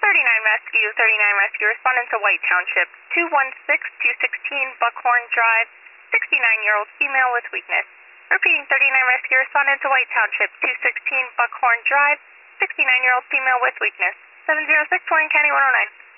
Rescue, 39 Rescue, responding to White Township, 216-216 Buckhorn Drive, 69-year-old female with weakness. Repeating, 39 Rescue, responding to White Township, 216 Buckhorn Drive, 69-year-old female with weakness. 706 Warren County 109.